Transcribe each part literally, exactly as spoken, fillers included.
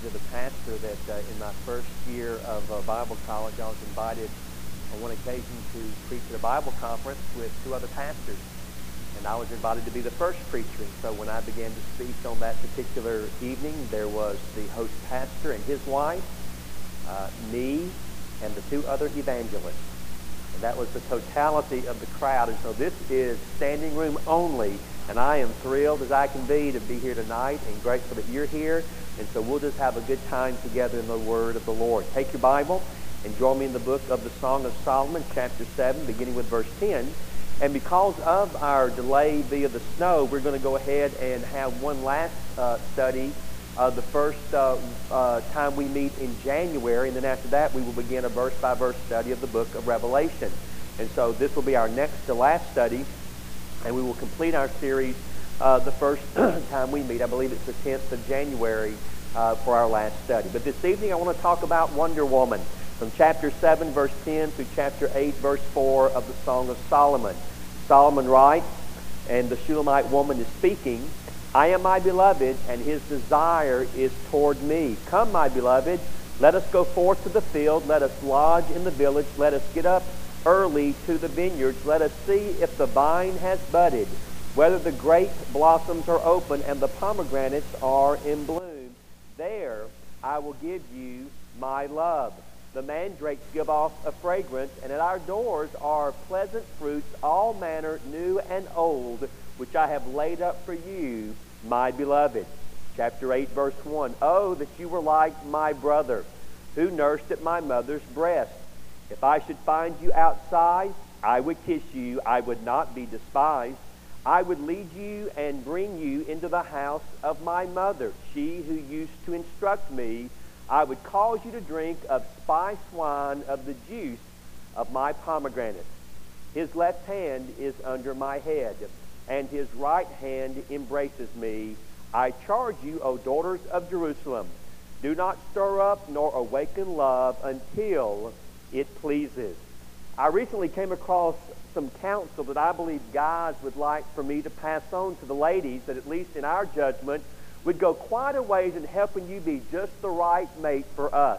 mentioned to the pastor that uh, in my first year of uh, Bible college, I was invited on one occasion to preach at a Bible conference with two other pastors. And I was invited to be the first preacher. And so when I began to speak on that particular evening, there was the host pastor and his wife, uh, me, and the two other evangelists. And that was the totality of the crowd. And so this is standing room only. And I am thrilled as I can be to be here tonight and grateful that you're here. And so we'll just have a good time together in the Word of the Lord. Take your Bible and join me in the book of the Song of Solomon, chapter seven, beginning with verse ten. And because of our delay via the snow, we're going to go ahead and have one last uh, study uh, the first uh, uh, time we meet in January. And then after that, we will begin a verse-by-verse study of the book of Revelation. And so this will be our next to last study. And we will complete our series uh, the first time we meet. I believe it's the tenth of January uh, for our last study. But this evening I want to talk about Wonder Woman from chapter seven, verse ten through chapter eight, verse four of the Song of Solomon. Solomon writes, and the Shulamite woman is speaking, I am my beloved, and his desire is toward me. Come, my beloved, let us go forth to the field. Let us lodge in the village. Let us get up early to the vineyards. Let us see if the vine has budded, whether the grape blossoms are open and the pomegranates are in bloom. There I will give you my love. The mandrakes give off a fragrance, and at our doors are pleasant fruits, all manner new and old, which I have laid up for you, my beloved. Chapter eight, verse one. Oh, that you were like my brother, who nursed at my mother's breast. If I should find you outside, I would kiss you. I would not be despised. I would lead you and bring you into the house of my mother, she who used to instruct me. I would cause you to drink of spice wine of the juice of my pomegranate. His left hand is under my head, and his right hand embraces me. I charge you, O daughters of Jerusalem, do not stir up nor awaken love until it pleases. I recently came across some counsel that I believe guys would like for me to pass on to the ladies, that at least in our judgment would go quite a ways in helping you be just the right mate for us.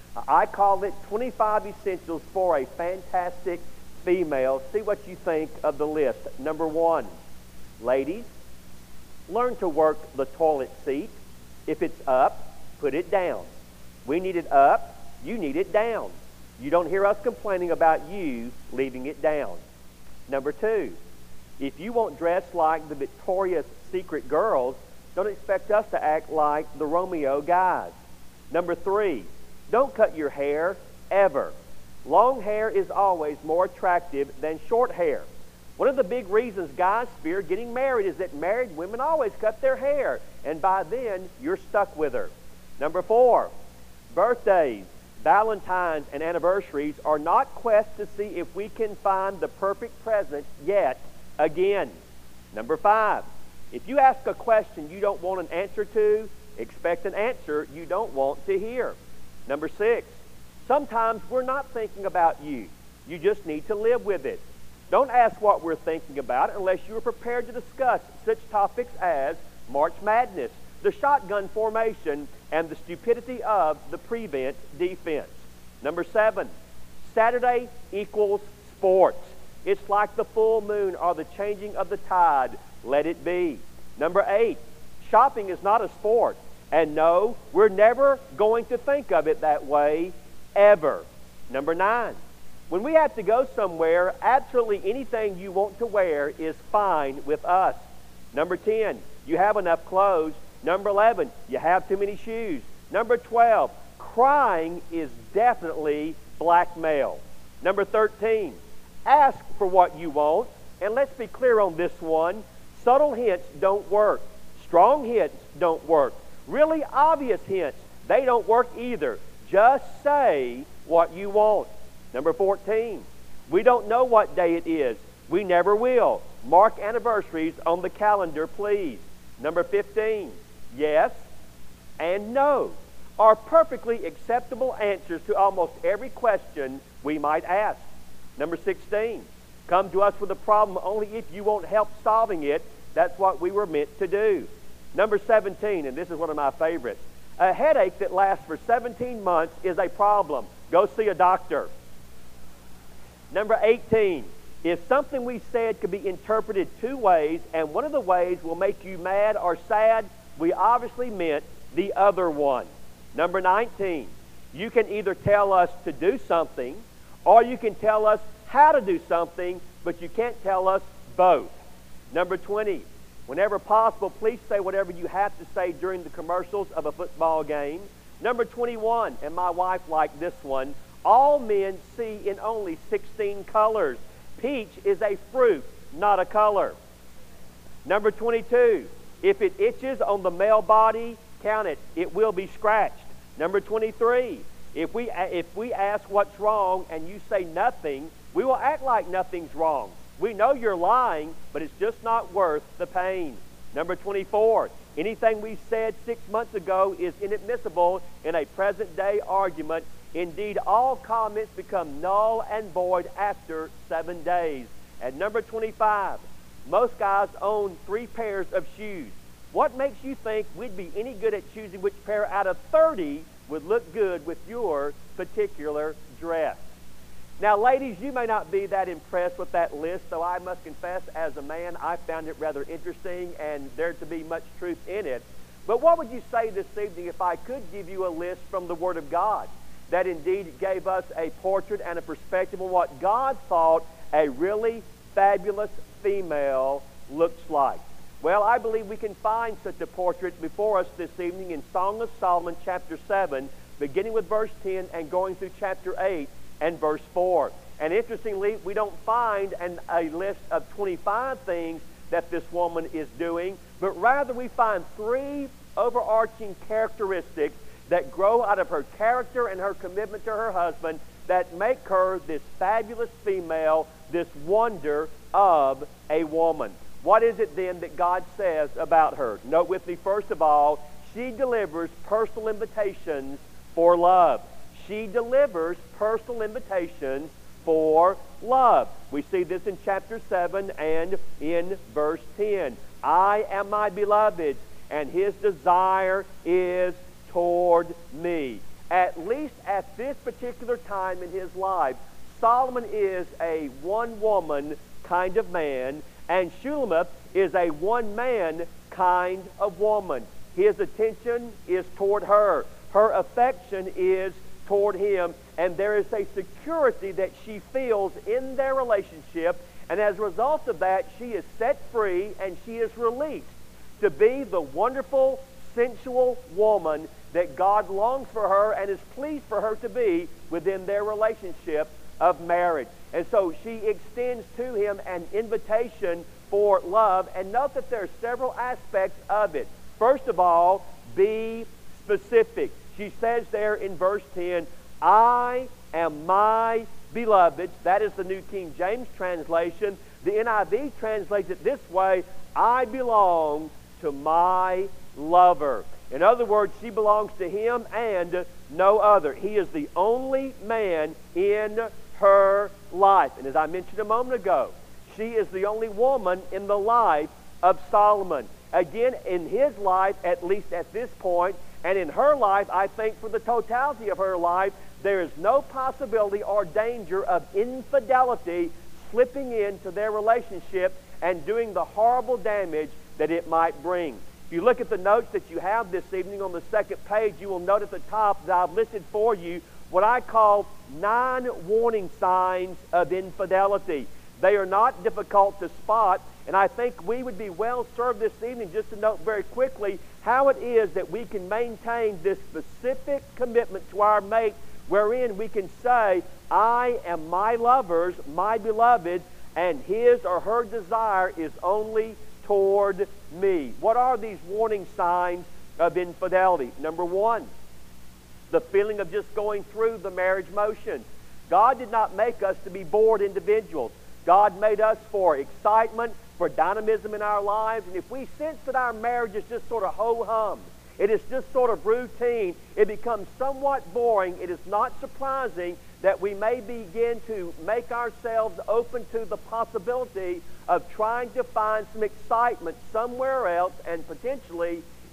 I call it twenty-five Essentials for a Fantastic Female. See what you think of the list. Number one, ladies, learn to work the toilet seat. If it's up, put it down. We need it up, you need it down. You don't hear us complaining about you leaving it down. Number two, if you won't dress like the Victoria's Secret girls, don't expect us to act like the Romeo guys. Number three, don't cut your hair ever. Long hair is always more attractive than short hair. One of the big reasons guys fear getting married is that married women always cut their hair, and by then you're stuck with her. Number four, birthdays, Valentine's, and anniversaries are not quests to see if we can find the perfect present yet again. Number five, if you ask a question you don't want an answer to, expect an answer you don't want to hear. Number six, sometimes we're not thinking about you. You just need to live with it. Don't ask what we're thinking about unless you are prepared to discuss such topics as March Madness, the shotgun formation, and the stupidity of the prevent defense. Number seven, Saturday equals sports. It's like the full moon or the changing of the tide. Let it be. Number eight, shopping is not a sport. And no, we're never going to think of it that way, ever. Number nine, when we have to go somewhere, absolutely anything you want to wear is fine with us. Number ten, you have enough clothes. Number eleven, you have too many shoes. Number twelve, crying is definitely blackmail. Number thirteen, ask for what you want. And let's be clear on this one. Subtle hints don't work. Strong hints don't work. Really obvious hints, they don't work either. Just say what you want. Number fourteen, we don't know what day it is. We never will. Mark anniversaries on the calendar, please. Number fifteen, yes and no are perfectly acceptable answers to almost every question we might ask. Number sixteen, come to us with a problem only if you want help solving it. That's what we were meant to do. Number seventeen, and this is one of my favorites, A headache that lasts for seventeen months is a problem. Go see a doctor. Number eighteen, if something we said could be interpreted two ways, and one of the ways will make you mad or sad, we obviously meant the other one. Number nineteen, you can either tell us to do something, or you can tell us how to do something, but you can't tell us both. Number twenty, whenever possible, please say whatever you have to say during the commercials of a football game. Number twenty-one, and my wife liked this one, all men see in only sixteen colors. Peach is a fruit, not a color. Number twenty-two, if it itches on the male body, count it. It will be scratched. Number twenty-three, if we, if we ask what's wrong and you say nothing, we will act like nothing's wrong. We know you're lying, but it's just not worth the pain. Number twenty-four, anything we said six months ago is inadmissible in a present-day argument. Indeed, all comments become null and void after seven days. And number twenty-five, most guys own three pairs of shoes. What makes you think we'd be any good at choosing which pair out of thirty would look good with your particular dress? Now, ladies, you may not be that impressed with that list, though I must confess, as a man, I found it rather interesting and there to be much truth in it. But what would you say this evening if I could give you a list from the Word of God that indeed gave us a portrait and a perspective of what God thought a really fabulous female looks like? Well, I believe we can find such a portrait before us this evening in Song of Solomon chapter seven, beginning with verse ten and going through chapter eight and verse four. And interestingly, we don't find an, a list of twenty-five things that this woman is doing, but rather we find three overarching characteristics that grow out of her character and her commitment to her husband that make her this fabulous female, this wonder of a woman. What is it then that God says about her? Note with me, first of all, she delivers personal invitations for love. She delivers personal invitations for love. We see this in chapter seven and in verse ten. I am my beloved's, and his desire is toward me. At least at this particular time in his life, Solomon is a one-woman kind of man, and Shulamith is a one-man kind of woman. His attention is toward her. Her affection is toward him, and there is a security that she feels in their relationship, and as a result of that, she is set free and she is released to be the wonderful, sensual woman that God longs for her and is pleased for her to be within their relationship of marriage. And so she extends to him an invitation for love, and note that there are several aspects of it. First of all, be specific. She says there in verse ten, I am my beloved. That is the New King James translation. The N I V translates it this way, I belong to my lover. In other words, she belongs to him and no other. He is the only man in her life. And as I mentioned a moment ago, she is the only woman in the life of Solomon. Again, in his life, at least at this point, and in her life, I think for the totality of her life, there is no possibility or danger of infidelity slipping into their relationship and doing the horrible damage that it might bring. If you look at the notes that you have this evening on the second page, you will note at the top that I've listed for you what I call nine warning signs of infidelity. They are not difficult to spot, and I think we would be well served this evening just to note very quickly how it is that we can maintain this specific commitment to our mate, wherein we can say, I am my lover's, my beloved, and his or her desire is only toward me. What are these warning signs of infidelity? Number one, the feeling of just going through the marriage motions. God did not make us to be bored individuals. God made us for excitement, for dynamism in our lives. And if we sense that our marriage is just sort of ho-hum, it is just sort of routine, it becomes somewhat boring, it is not surprising that we may begin to make ourselves open to the possibility of trying to find some excitement somewhere else and potentially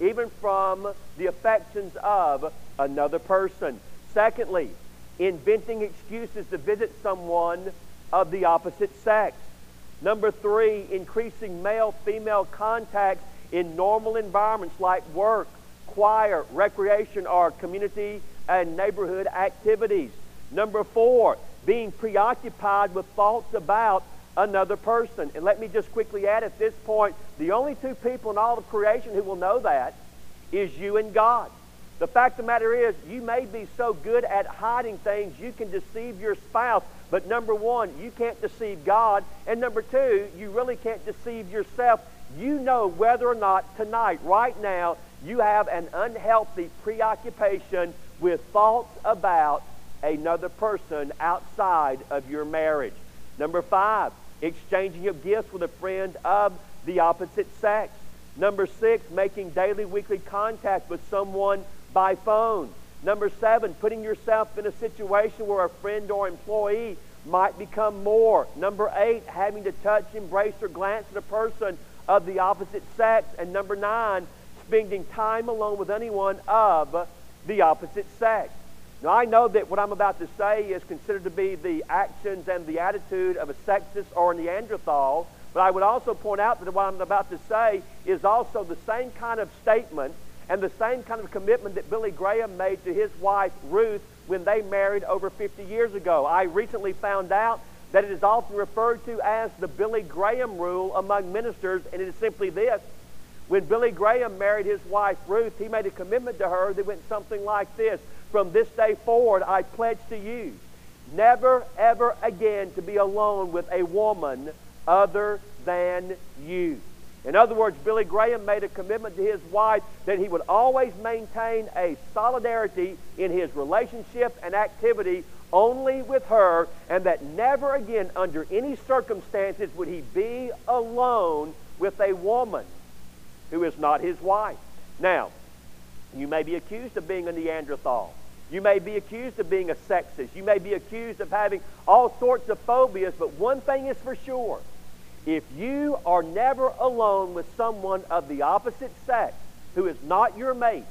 even from the affections of another person. Secondly, inventing excuses to visit someone of the opposite sex. Number three, increasing male-female contacts in normal environments like work, choir, recreation, or community and neighborhood activities. Number four, being preoccupied with thoughts about another person. And let me just quickly add at this point, the only two people in all of creation who will know that is you and God. The fact of the matter is, you may be so good at hiding things, you can deceive your spouse. But number one, you can't deceive God. And number two, you really can't deceive yourself. You know whether or not tonight, right now, you have an unhealthy preoccupation with thoughts about another person outside of your marriage. Number five, exchanging of gifts with a friend of the opposite sex. Number six, making daily, weekly contact with someone by phone. Number seven, putting yourself in a situation where a friend or employee might become more. Number eight, having to touch, embrace, or glance at a person of the opposite sex. And number nine, spending time alone with anyone of the opposite sex. Now, I know that what I'm about to say is considered to be the actions and the attitude of a sexist or a Neanderthal, but I would also point out that what I'm about to say is also the same kind of statement and the same kind of commitment that Billy Graham made to his wife, Ruth, when they married over fifty years ago. I recently found out that it is often referred to as the Billy Graham rule among ministers, and it is simply this. When Billy Graham married his wife, Ruth, he made a commitment to her that went something like this: from this day forward, I pledge to you never, ever again to be alone with a woman other than you. In other words, Billy Graham made a commitment to his wife that he would always maintain a solidarity in his relationship and activity only with her, and that never again, under any circumstances, would he be alone with a woman who is not his wife. Now, you may be accused of being a Neanderthal. You may be accused of being a sexist. You may be accused of having all sorts of phobias, but one thing is for sure. If you are never alone with someone of the opposite sex who is not your mate,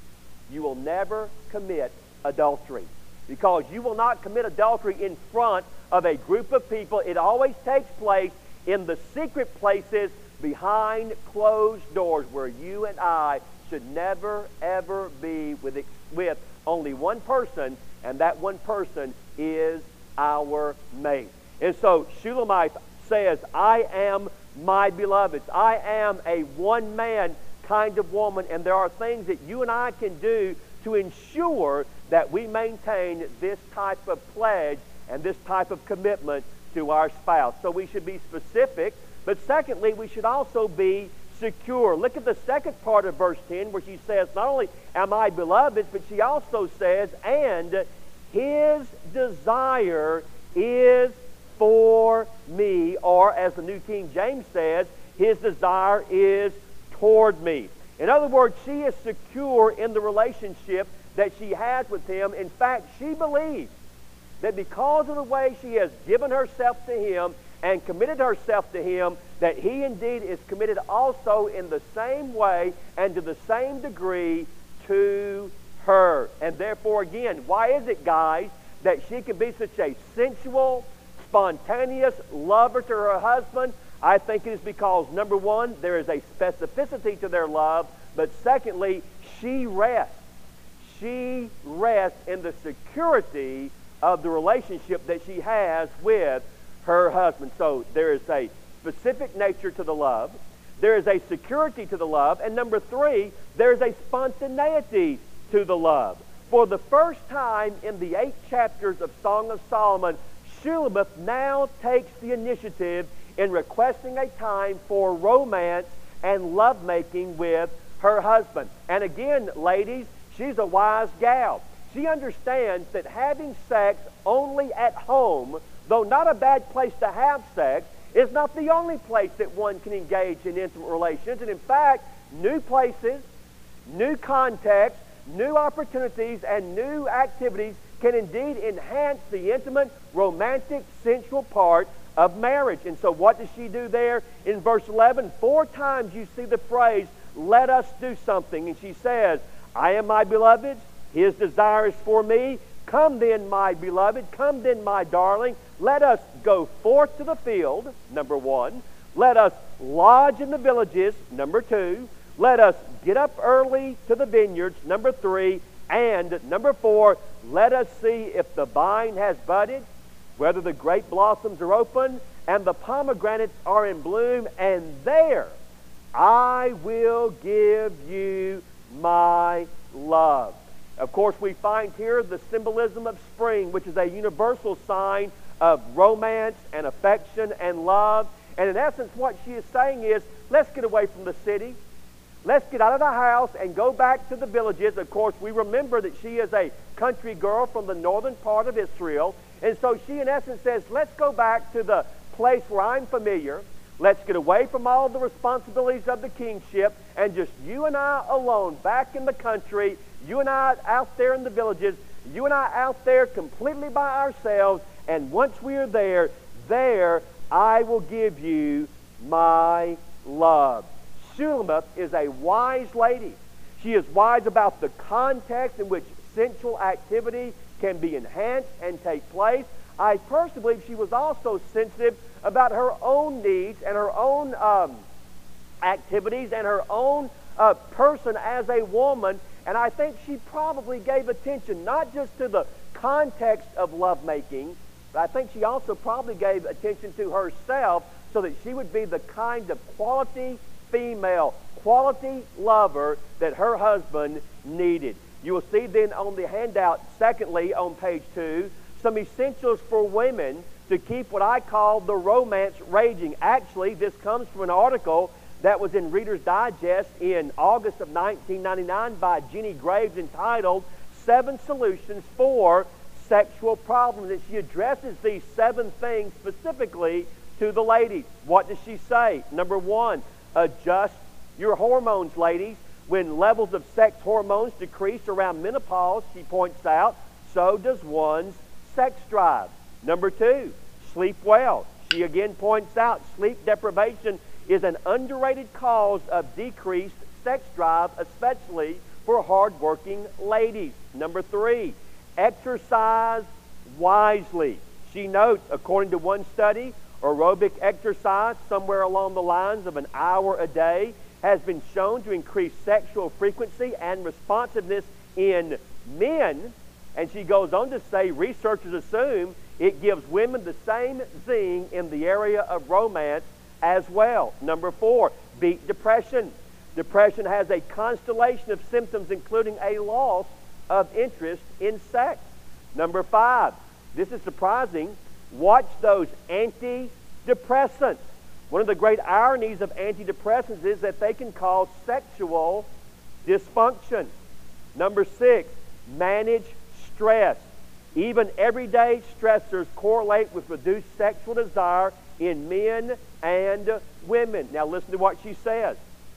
you will never commit adultery. Because you will not commit adultery in front of a group of people. It always takes place in the secret places behind closed doors, where you and I should never, ever be with, with only one person, and that one person is our mate. And so Shulamite says, I am my beloved. I am a one-man kind of woman, and there are things that you and I can do to ensure that we maintain this type of pledge and this type of commitment to our spouse. So we should be specific, but secondly, we should also be secure. Look at the second part of verse ten, where she says, not only am I beloved, but she also says, and his desire is for me, or as the New King James says, his desire is toward me. In other words, she is secure in the relationship that she has with him. In fact, she believes that because of the way she has given herself to him and committed herself to him, that he indeed is committed also in the same way and to the same degree to her. And therefore, again, why is it, guys, that she can be such a sensual, spontaneous lover to her husband? I think it is because, number one, there is a specificity to their love, but secondly, she rests. She rests in the security of the relationship that she has with her husband. So there is a specific nature to the love. There is a security to the love. And number three, there is a spontaneity to the love. For the first time in the eight chapters of Song of Solomon, Shulamith now takes the initiative in requesting a time for romance and lovemaking with her husband. And again, ladies, she's a wise gal. She understands that having sex only at home, though not a bad place to have sex, is not the only place that one can engage in intimate relations. And in fact, new places, new contexts, new opportunities, and new activities can indeed enhance the intimate, romantic, sensual part of marriage. And so what does she do there in verse eleven? Four times you see the phrase, let us do something. And she says, I am my beloved's, his desire is for me. Come then, my beloved, come then, my darling. Let us go forth to the field, number one. Let us lodge in the villages, number two. Let us get up early to the vineyards, number three. And number four, let us see if the vine has budded, whether the grape blossoms are open, and the pomegranates are in bloom, and there I will give you my love. Of course, we find here the symbolism of spring, which is a universal sign of romance and affection and love. And in essence, what she is saying is, let's get away from the city. Let's get out of the house and go back to the villages. Of course, we remember that she is a country girl from the northern part of Israel. And so she, in essence, says, let's go back to the place where I'm familiar. Let's get away from all the responsibilities of the kingship and just you and I alone back in the country, you and I out there in the villages, you and I out there completely by ourselves. And once we are there, there I will give you my love. Shulamith is a wise lady. She is wise about the context in which sensual activity can be enhanced and take place. I personally believe she was also sensitive about her own needs and her own um, activities and her own uh, person as a woman. And I think she probably gave attention not just to the context of lovemaking, but I think she also probably gave attention to herself so that she would be the kind of quality female, quality lover that her husband needed. You will see then on the handout, secondly, on page two, some essentials for women to keep what I call the romance raging. Actually, this comes from an article that was in Reader's Digest in August of nineteen ninety-nine by Jenny Graves entitled Seven Solutions for Sexual Problems. And she addresses these seven things specifically to the ladies. What does she say? Number one, adjust your hormones, ladies. When levels of sex hormones decrease around menopause, she points out, so does one's sex drive. Number two, sleep well. She again points out sleep deprivation is an underrated cause of decreased sex drive, especially for hard-working ladies. Number three, exercise wisely. She notes, according to one study, aerobic exercise somewhere along the lines of an hour a day has been shown to increase sexual frequency and responsiveness in men. And she goes on to say researchers assume it gives women the same zing in the area of romance as well. Number four, beat depression. Depression has a constellation of symptoms including a loss of interest in sex. Number five, this is surprising, watch those antidepressants. One of the great ironies of antidepressants is that they can cause sexual dysfunction. Number six, manage stress. Even everyday stressors correlate with reduced sexual desire in men and women. Now listen to what she says.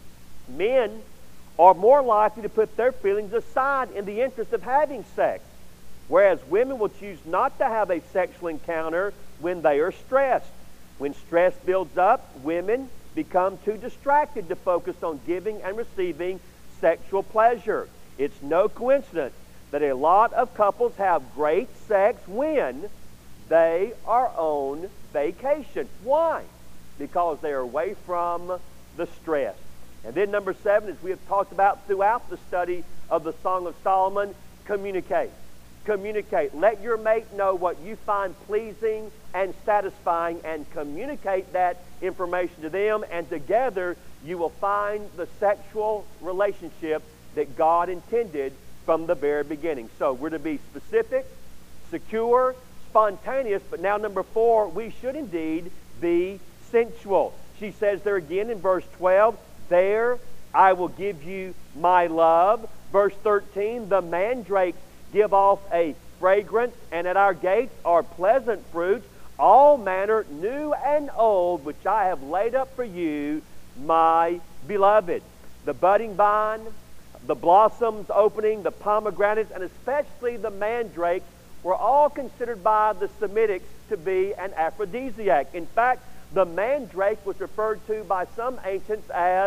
Men are more likely to put their feelings aside in the interest of having sex, whereas women will choose not to have a sexual encounter when they are stressed. When stress builds up, women become too distracted to focus on giving and receiving sexual pleasure. It's no coincidence that a lot of couples have great sex when they are on vacation. Why? Because they are away from the stress. And then number seven, as we have talked about throughout the study of the Song of Solomon, communicate. Communicate. Let your mate know what you find pleasing and satisfying, and communicate that information to them, and together you will find the sexual relationship that God intended from the very beginning. So we're to be specific, secure, spontaneous, but now number four, we should indeed be sensual. She says there again in verse twelve, there I will give you my love. Verse thirteen, the mandrakes give off a fragrance, and at our gates are pleasant fruits, all manner new and old, which I have laid up for you, my beloved. The budding vine, the blossoms opening, the pomegranates, and especially the mandrakes were all considered by the Semitics to be an aphrodisiac. In fact, the mandrake was referred to by some ancients as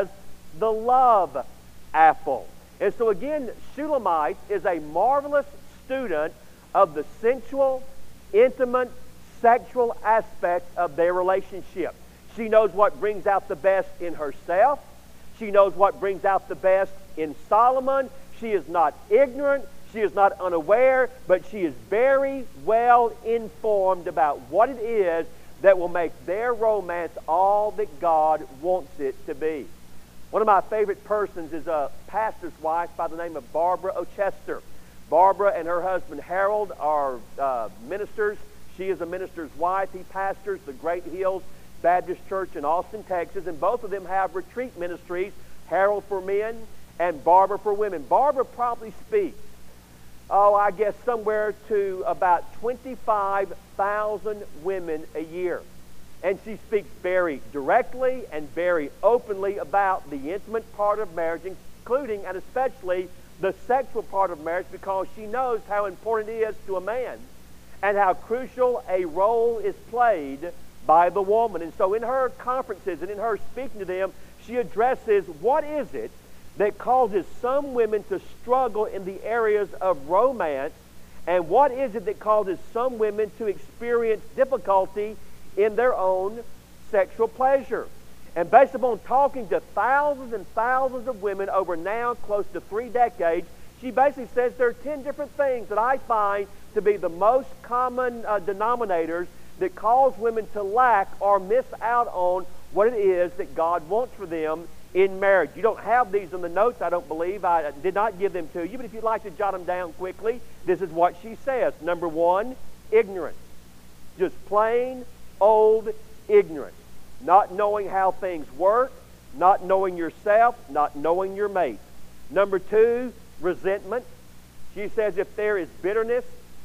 the love apple. And so again, Shulamite is a marvelous student of the sensual, intimate, sexual aspects of their relationship. She knows what brings out the best in herself. She knows what brings out the best in Solomon. She is not ignorant. She is not unaware, but she is very well informed about what it is that will make their romance all that God wants it to be. One of my favorite persons is a pastor's wife by the name of Barbara Ochester. Barbara and her husband Harold are uh, ministers. She is a minister's wife. He pastors the Great Hills Baptist Church in Austin, Texas, and both of them have retreat ministries, Harold for men and Barbara for women. Barbara probably speaks, oh, I guess somewhere to about twenty-five thousand women a year. And she speaks very directly and very openly about the intimate part of marriage, including and especially the sexual part of marriage, because she knows how important it is to a man and how crucial a role is played by the woman. And so in her conferences and in her speaking to them, she addresses what is it that causes some women to struggle in the areas of romance, and what is it that causes some women to experience difficulty in their own sexual pleasure. And based upon talking to thousands and thousands of women over now close to three decades, she basically says there are ten different things that I find to be the most common uh, denominators that cause women to lack or miss out on what it is that God wants for them in marriage. You don't have these in the notes, I don't believe. I did not give them to you, but if you'd like to jot them down quickly, this is what she says. Number one, ignorance. Just plain old ignorance. Not knowing how things work, not knowing yourself, not knowing your mate. Number two, resentment. She says if there is bitterness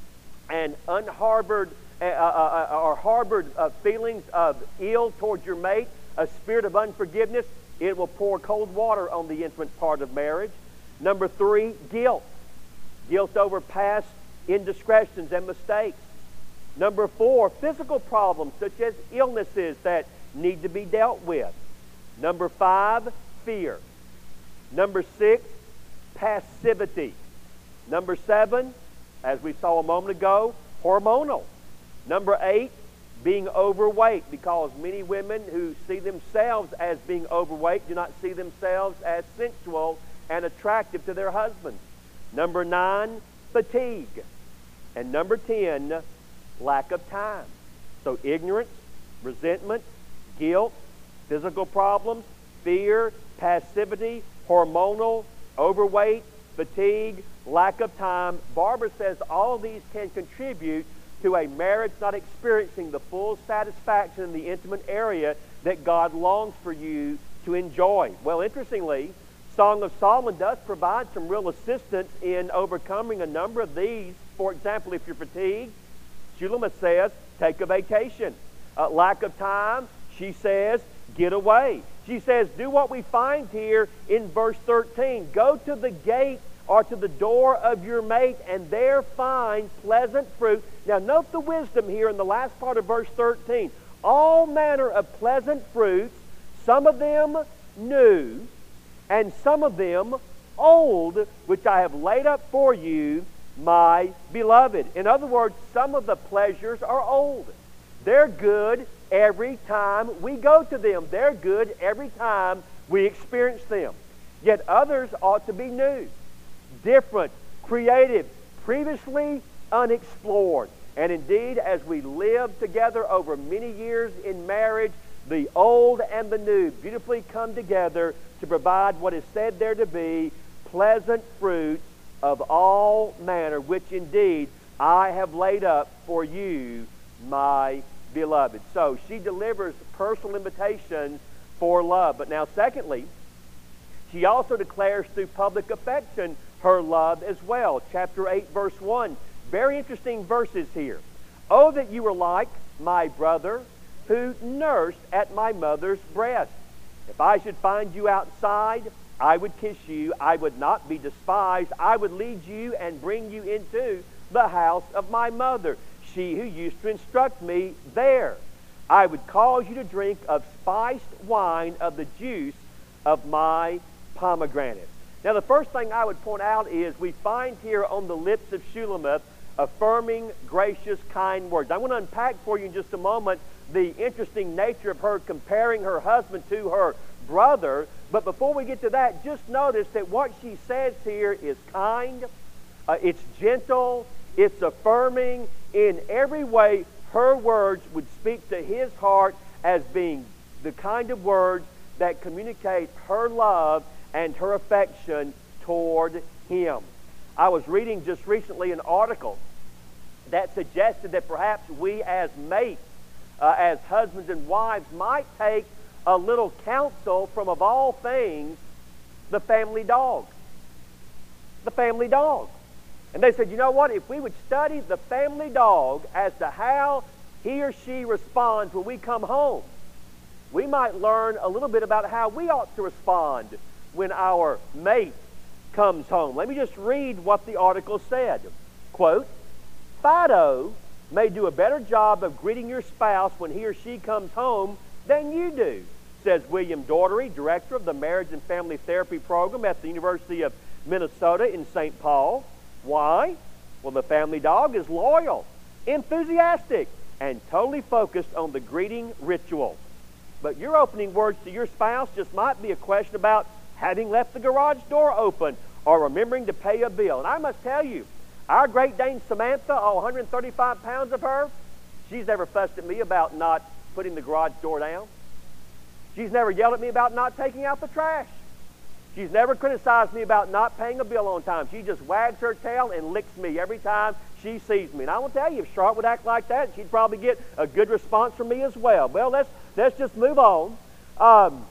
and unharbored uh, uh, uh, or harbored uh, feelings of ill towards your mate, a spirit of unforgiveness, it will pour cold water on the intimate part of marriage. Number three, guilt. Guilt over past indiscretions and mistakes. Number four, physical problems such as illnesses that need to be dealt with. Number five, fear. Number six, passivity. Number seven, as we saw a moment ago, hormonal. Number eight, being overweight, because many women who see themselves as being overweight do not see themselves as sensual and attractive to their husbands. Number nine, fatigue. And number ten, lack of time. So ignorance, resentment, guilt, physical problems, fear, passivity, hormonal, overweight, fatigue, lack of time. Barbara says all of these can contribute to a marriage not experiencing the full satisfaction in the intimate area that God longs for you to enjoy. Well, interestingly, Song of Solomon does provide some real assistance in overcoming a number of these. For example, if you're fatigued, Shulamith says, take a vacation. Uh, lack of time, she says, get away. She says, do what we find here in verse thirteen. Go to the gate or to the door of your mate, and there find pleasant fruit. Now note the wisdom here in the last part of verse thirteen. All manner of pleasant fruits, some of them new, and some of them old, which I have laid up for you, my beloved. In other words, some of the pleasures are old. They're good every time we go to them. They're good every time we experience them. Yet others ought to be new, different, creative, previously unexplored. And indeed, as we live together over many years in marriage, the old and the new beautifully come together to provide what is said there to be pleasant fruits of all manner, which indeed I have laid up for you, my beloved. So she delivers personal invitations for love. But now secondly, she also declares through public affection her love as well. Chapter eight, verse one. Very interesting verses here. Oh, that you were like my brother who nursed at my mother's breast. If I should find you outside, I would kiss you. I would not be despised. I would lead you and bring you into the house of my mother, she who used to instruct me there. I would cause you to drink of spiced wine of the juice of my pomegranate. Now, the first thing I would point out is we find here on the lips of Shulamith affirming, gracious, kind words. I want to unpack for you in just a moment the interesting nature of her comparing her husband to her brother. But before we get to that, just notice that what she says here is kind, uh, it's gentle, it's affirming. In every way, her words would speak to his heart as being the kind of words that communicate her love and her affection toward him. I was reading just recently an article that suggested that perhaps we as mates, uh, as husbands and wives, might take a little counsel from, of all things, the family dog. The family dog. And they said, you know what? If we would study the family dog as to how he or she responds when we come home, we might learn a little bit about how we ought to respond when our mate comes home. Let me just read what the article said. Quote, Fido may do a better job of greeting your spouse when he or she comes home than you do, says William Daugherty, director of the Marriage and Family Therapy Program at the University of Minnesota in Saint Paul. Why? Well, the family dog is loyal, enthusiastic, and totally focused on the greeting ritual. But your opening words to your spouse just might be a question about having left the garage door open or remembering to pay a bill. And I must tell you, our Great Dane Samantha, all one hundred thirty-five pounds of her, she's never fussed at me about not putting the garage door down. She's never yelled at me about not taking out the trash. She's never criticized me about not paying a bill on time. She just wags her tail and licks me every time she sees me. And I will tell you, if Charlotte would act like that, she'd probably get a good response from me as well. Well, let's, let's just move on. Um,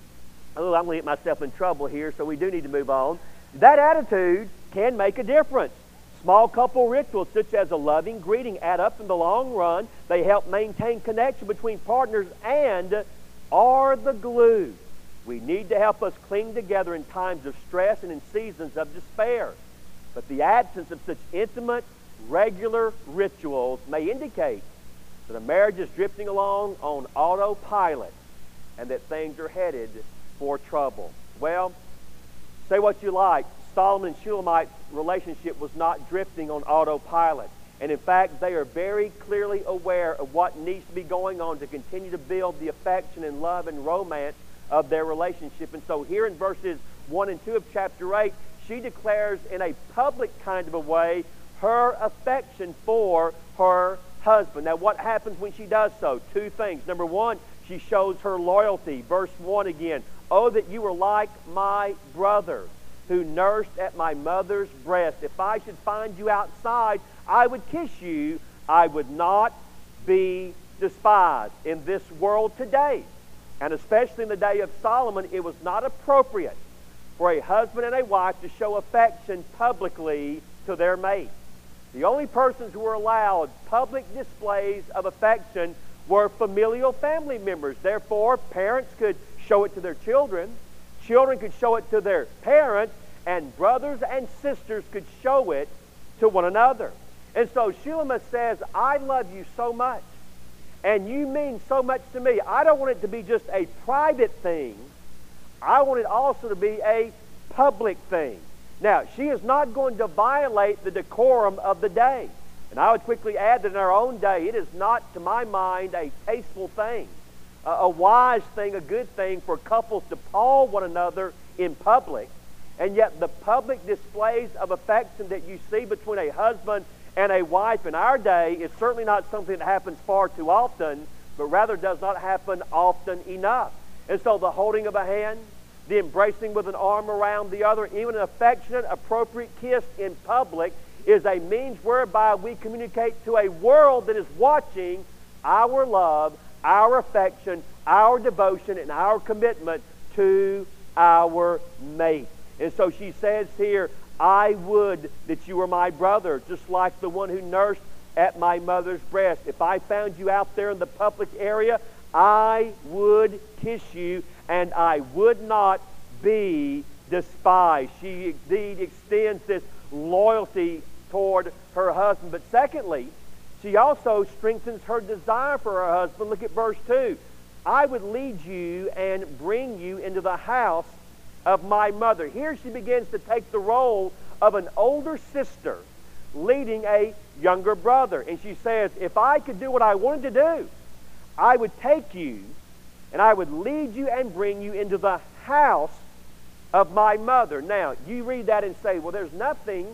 oh, I'm going to get myself in trouble here, so we do need to move on. That attitude can make a difference. Small couple rituals such as a loving greeting add up in the long run. They help maintain connection between partners and are the glue we need to help us cling together in times of stress and in seasons of despair. But the absence of such intimate, regular rituals may indicate that a marriage is drifting along on autopilot and that things are headed for trouble. Well, say what you like, Solomon and Shulamite's relationship was not drifting on autopilot. And in fact, they are very clearly aware of what needs to be going on to continue to build the affection and love and romance of their relationship. And so here in verses one and two of chapter eight, she declares in a public kind of a way her affection for her husband. Now, what happens when she does so? Two things. Number one, she shows her loyalty. Verse one again, oh, that you were like my brother, who nursed at my mother's breast. If I should find you outside, I would kiss you. I would not be despised. In this world today, and especially in the day of Solomon, it was not appropriate for a husband and a wife to show affection publicly to their mate. The only persons who were allowed public displays of affection were familial family members. Therefore, parents could show it to their children, children could show it to their parents, and brothers and sisters could show it to one another. And so Shulamith says, I love you so much, and you mean so much to me. I don't want it to be just a private thing. I want it also to be a public thing. Now, she is not going to violate the decorum of the day. And I would quickly add that in our own day, it is not, to my mind, a tasteful thing, a, a wise thing, a good thing for couples to paw one another in public. And yet the public displays of affection that you see between a husband and a wife in our day is certainly not something that happens far too often, but rather does not happen often enough. And so the holding of a hand, the embracing with an arm around the other, even an affectionate, appropriate kiss in public is a means whereby we communicate to a world that is watching our love, our affection, our devotion, and our commitment to our mate. And so she says here, I would that you were my brother, just like the one who nursed at my mother's breast. If I found you out there in the public area, I would kiss you, and I would not be despised. She indeed extends this loyalty toward her husband. But secondly, she also strengthens her desire for her husband. Look at verse two. I would lead you and bring you into the house of my mother. Here she begins to take the role of an older sister leading a younger brother. And she says, if I could do what I wanted to do, I would take you and I would lead you and bring you into the house of my mother. Now, you read that and say, well, there's nothing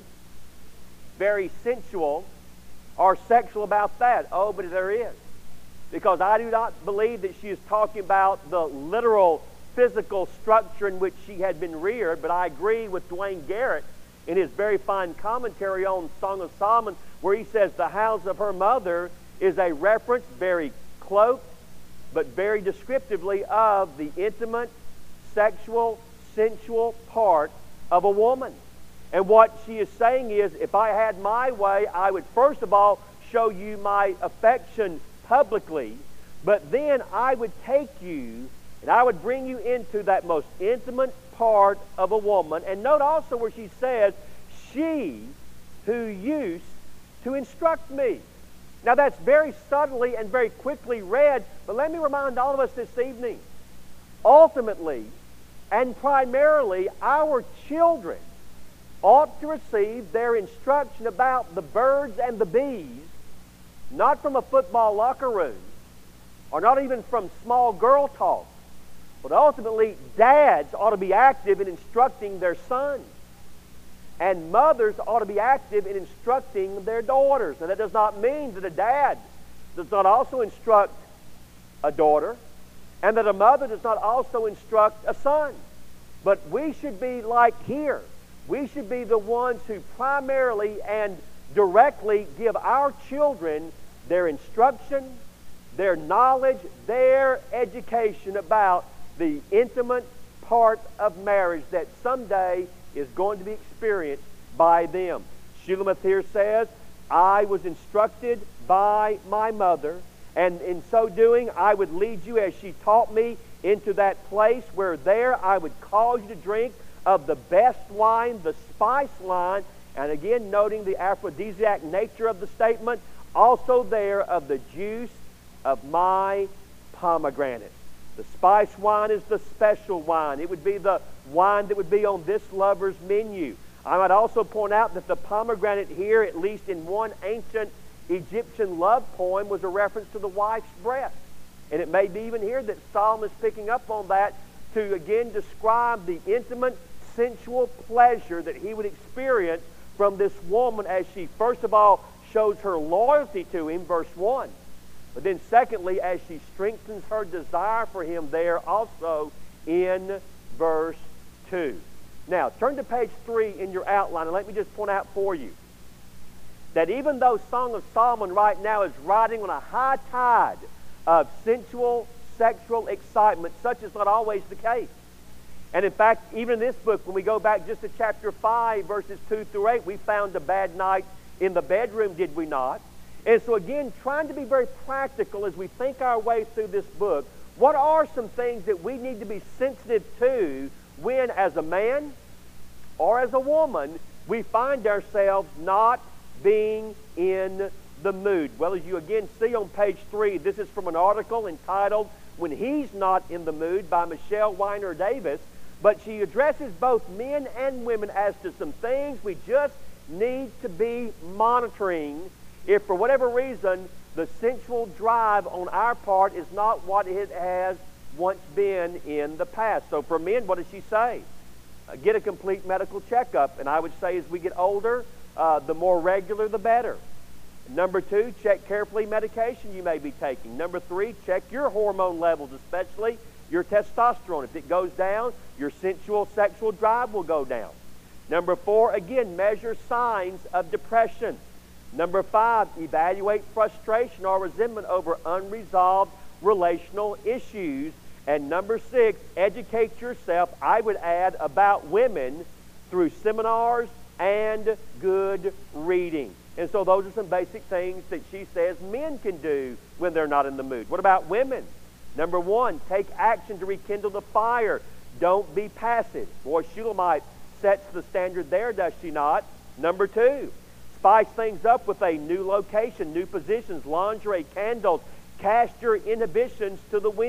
very sensual or sexual about that. Oh, but there is. Because I do not believe that she is talking about the literal physical structure in which she had been reared, but I agree with Dwayne Garrett in his very fine commentary on Song of Solomon, where he says the house of her mother is a reference, very cloaked, but very descriptively, of the intimate, sexual, sensual part of a woman. And what she is saying is, if I had my way, I would first of all show you my affection publicly, but then I would take you and I would bring you into that most intimate part of a woman. And note also where she says, she who used to instruct me. Now that's very subtly and very quickly read, but let me remind all of us this evening, ultimately and primarily our children ought to receive their instruction about the birds and the bees not from a football locker room or not even from small girl talk, but ultimately dads ought to be active in instructing their sons. And mothers ought to be active in instructing their daughters. And that does not mean that a dad does not also instruct a daughter, and that a mother does not also instruct a son. But we should be like here. We should be the ones who primarily and directly give our children their instruction, their knowledge, their education about the intimate part of marriage that someday is going to be experienced by them. Shulamith here says, I was instructed by my mother, and in so doing I would lead you as she taught me into that place where there I would cause you to drink of the best wine, the spice wine, and again noting the aphrodisiac nature of the statement, also there of the juice of my pomegranate. The spice wine is the special wine. It would be the wine that would be on this lover's menu. I might also point out that the pomegranate here, at least in one ancient Egyptian love poem, was a reference to the wife's breast. And it may be even here that Solomon is picking up on that to again describe the intimate, sensual pleasure that he would experience from this woman as she, first of all, shows her loyalty to him, verse one. But then secondly, as she strengthens her desire for him there also in verse two. Now, turn to page three in your outline, and let me just point out for you that even though Song of Solomon right now is riding on a high tide of sensual, sexual excitement, such is not always the case. And in fact, even in this book, when we go back just to chapter five, verses two through eight, we found a bad night in the bedroom, did we not? And so again, trying to be very practical as we think our way through this book, what are some things that we need to be sensitive to when, as a man or as a woman, we find ourselves not being in the mood? Well, as you again see on page three, this is from an article entitled When He's Not in the Mood by Michelle Weiner Davis, but she addresses both men and women as to some things we just need to be monitoring if for whatever reason the sensual drive on our part is not what it has once been in the past. So for men, what does she say? Uh, get a complete medical checkup. And I would say as we get older, uh, the more regular, the better. Number two, check carefully medication you may be taking. Number three, check your hormone levels, especially your testosterone. If it goes down, your sensual sexual drive will go down. Number four, again, measure signs of depression. Number five, evaluate frustration or resentment over unresolved relational issues. And number six, educate yourself, I would add, about women through seminars and good reading. And so those are some basic things that she says men can do when they're not in the mood. What about women? Number one, take action to rekindle the fire. Don't be passive. Boy, Shulamite sets the standard there, does she not? Number two, spice things up with a new location, new positions, lingerie, candles. Cast your inhibitions to the wind.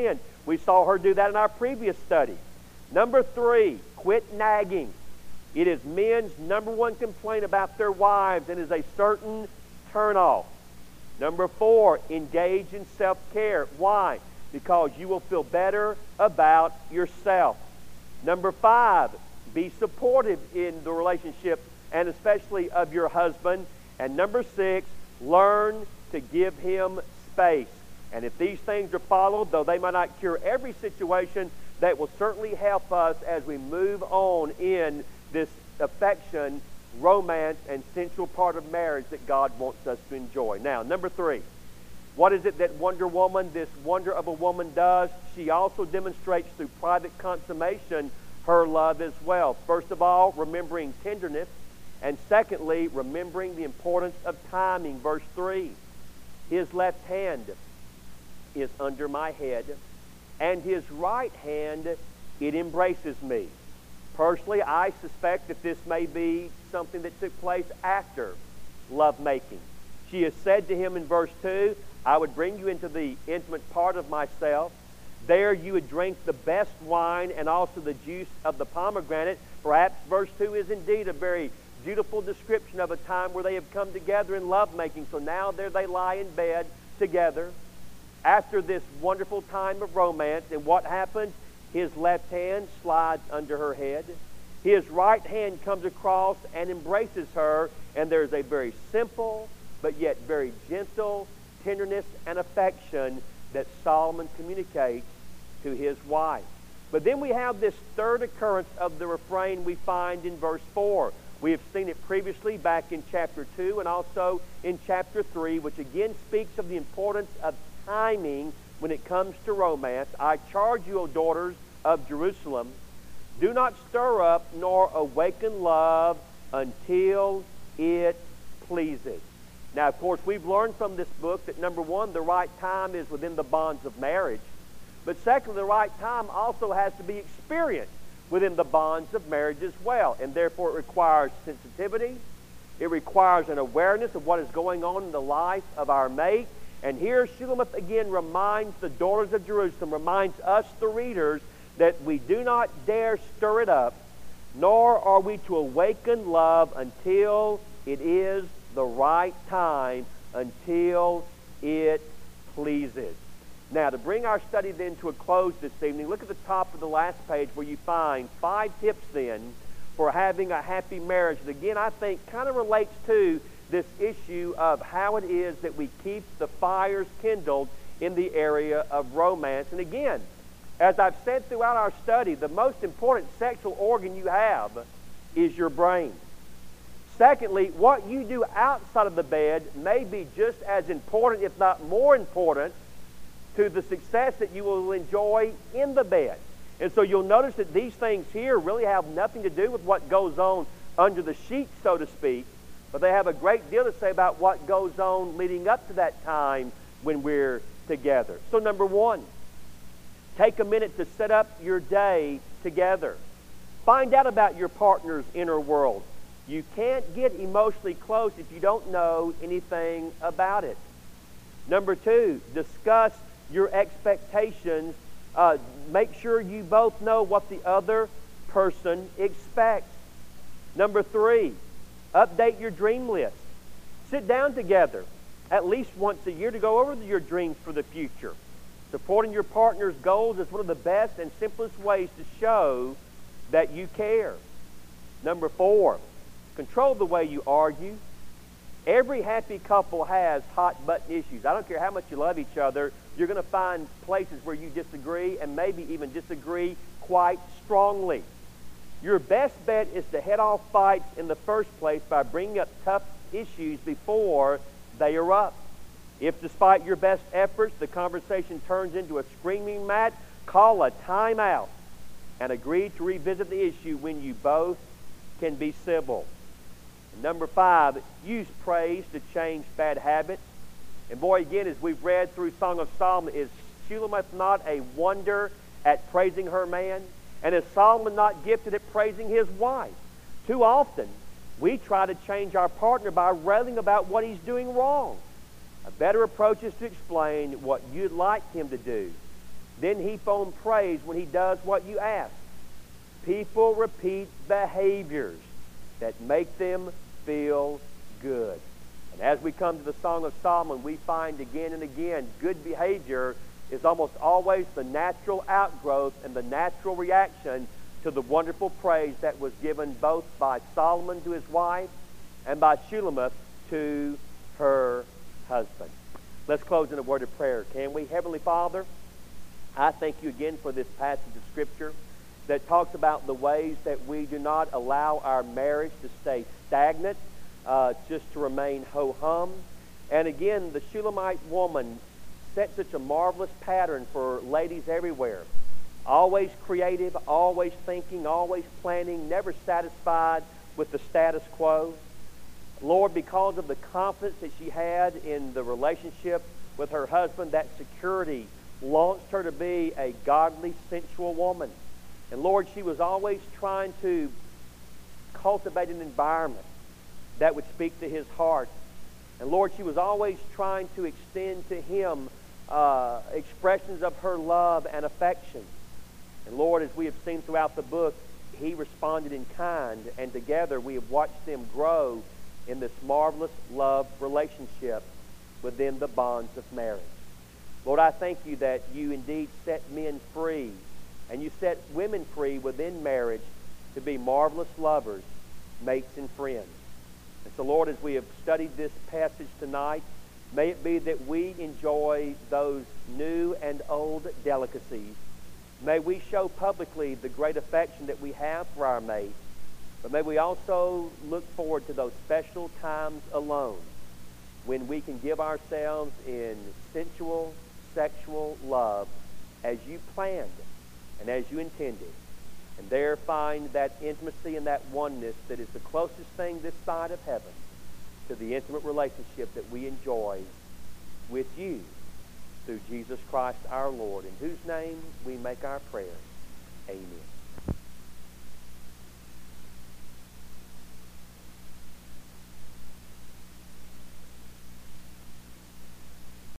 We saw her do that in our previous study. Number three, quit nagging. It is men's number one complaint about their wives and is a certain turnoff. Number four, engage in self-care. Why? Because you will feel better about yourself. Number five, be supportive in the relationship and especially of your husband. And number six, learn to give him space. And if these things are followed, though they might not cure every situation, that will certainly help us as we move on in this affection, romance, and sensual part of marriage that God wants us to enjoy. Now, number three, what is it that Wonder Woman, this wonder of a woman, does? She also demonstrates through private consummation her love as well. First of all, remembering tenderness, and secondly, remembering the importance of timing. Verse three, his left hand is under my head, and his right hand, it embraces me. Personally, I suspect that this may be something that took place after lovemaking. She has said to him in verse two, I would bring you into the intimate part of myself. There you would drink the best wine and also the juice of the pomegranate. Perhaps verse two is indeed a very beautiful description of a time where they have come together in lovemaking. So now there they lie in bed together after this wonderful time of romance. And what happens? His left hand slides under her head. His right hand comes across and embraces her. And there's a very simple but yet very gentle tenderness and affection that Solomon communicates to his wife. But then we have this third occurrence of the refrain we find in verse four. We have seen it previously back in chapter two and also in chapter three, which again speaks of the importance of timing when it comes to romance. I charge you, O daughters of Jerusalem, do not stir up nor awaken love until it pleases. Now, of course, we've learned from this book that, number one, the right time is within the bonds of marriage. But secondly, the right time also has to be experienced within the bonds of marriage as well. And therefore, it requires sensitivity. It requires an awareness of what is going on in the life of our mate. And here, Shulamith again reminds the daughters of Jerusalem, reminds us, the readers, that we do not dare stir it up, nor are we to awaken love until it is the right time, until it pleases. Now, to bring our study then to a close this evening, look at the top of the last page where you find five tips then for having a happy marriage. And again, I think kind of relates to this issue of how it is that we keep the fires kindled in the area of romance. And again, as I've said throughout our study, the most important sexual organ you have is your brain. Secondly, what you do outside of the bed may be just as important, if not more important, to the success that you will enjoy in the bed. And so you'll notice that these things here really have nothing to do with what goes on under the sheets, so to speak, but they have a great deal to say about what goes on leading up to that time when we're together. So number one, take a minute to set up your day together. Find out about your partner's inner world. You can't get emotionally close if you don't know anything about it. Number two, discuss your expectations. Uh, make sure you both know what the other person expects. Number three, update your dream list. Sit down together at least once a year to go over your dreams for the future. Supporting your partner's goals is one of the best and simplest ways to show that you care. Number four, control the way you argue. Every happy couple has hot-button issues. I don't care how much you love each other, you're going to find places where you disagree and maybe even disagree quite strongly. Your best bet is to head off fights in the first place by bringing up tough issues before they erupt. If despite your best efforts the conversation turns into a screaming match, call a timeout and agree to revisit the issue when you both can be civil. Number five, use praise to change bad habits. And boy, again, as we've read through Song of Solomon, is Shulamith not a wonder at praising her man? And is Solomon not gifted at praising his wife? Too often, we try to change our partner by railing about what he's doing wrong. A better approach is to explain what you'd like him to do Then heap on praise when he does what you ask. People repeat behaviors that make them feel good. And as we come to the Song of Solomon, we find again and again good behavior is almost always the natural outgrowth and the natural reaction to the wonderful praise that was given both by Solomon to his wife and by Shulamith to her husband. Let's close in a word of prayer, can we? Heavenly Father, I thank you again for this passage of Scripture that talks about the ways that we do not allow our marriage to stay stagnant, uh, just to remain ho-hum. And again, the Shulamite woman set such a marvelous pattern for ladies everywhere. Always creative, always thinking, always planning, never satisfied with the status quo. Lord, because of the confidence that she had in the relationship with her husband, that security launched her to be a godly, sensual woman. And Lord, she was always trying to cultivate an environment that would speak to his heart. And Lord, she was always trying to extend to him uh, expressions of her love and affection. And Lord, as we have seen throughout the book, he responded in kind, and together we have watched them grow in this marvelous love relationship within the bonds of marriage. Lord, I thank you that you indeed set men free, and you set women free within marriage to be marvelous lovers, mates, and friends. And so, Lord, as we have studied this passage tonight, may it be that we enjoy those new and old delicacies. May we show publicly the great affection that we have for our mate, but may we also look forward to those special times alone when we can give ourselves in sensual, sexual love as you planned and as you intended, and there find that intimacy and that oneness that is the closest thing this side of heaven to the intimate relationship that we enjoy with you through Jesus Christ our Lord, in whose name we make our prayer. Amen.